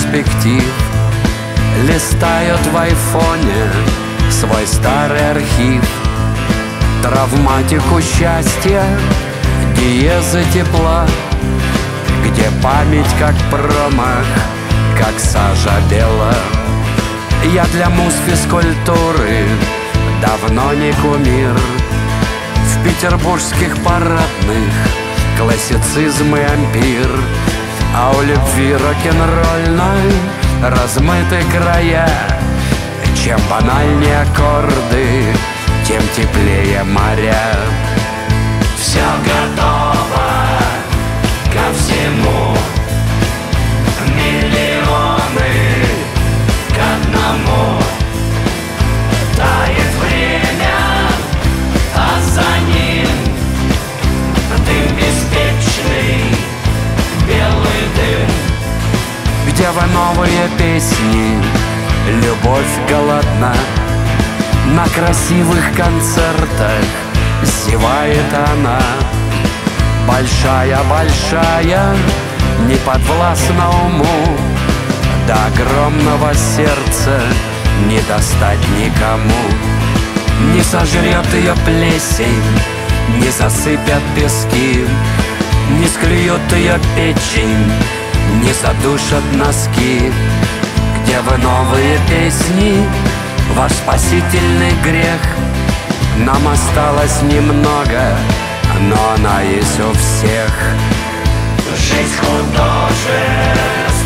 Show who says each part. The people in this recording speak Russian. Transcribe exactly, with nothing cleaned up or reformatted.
Speaker 1: перспектив. Листают в айфоне свой старый архив. Травматику счастья, диезы тепла, где память как промах, как сажа бела. Я для муз физкультуры давно не кумир. В петербургских парадных классицизм и ампир, а у любви рок-н-ролльной размыты края. Чем банальнее аккорды, тем теплее моря.
Speaker 2: Все готово ко всему, миллионы к одному. Тает время, а за ним дым беспечный, белый дым.
Speaker 1: Где вы новые песни, любовь голодна. На красивых концертах зевает она. Большая-большая, не подвластна уму, до огромного сердца не достать никому. Не сожрет ее плесень, не засыпят пески, не склюют ее печень, не задушат носки. Где вы новые песни, ваш спасительный грех? Нам осталось немного, но она есть у всех.
Speaker 2: Жизнь художественная,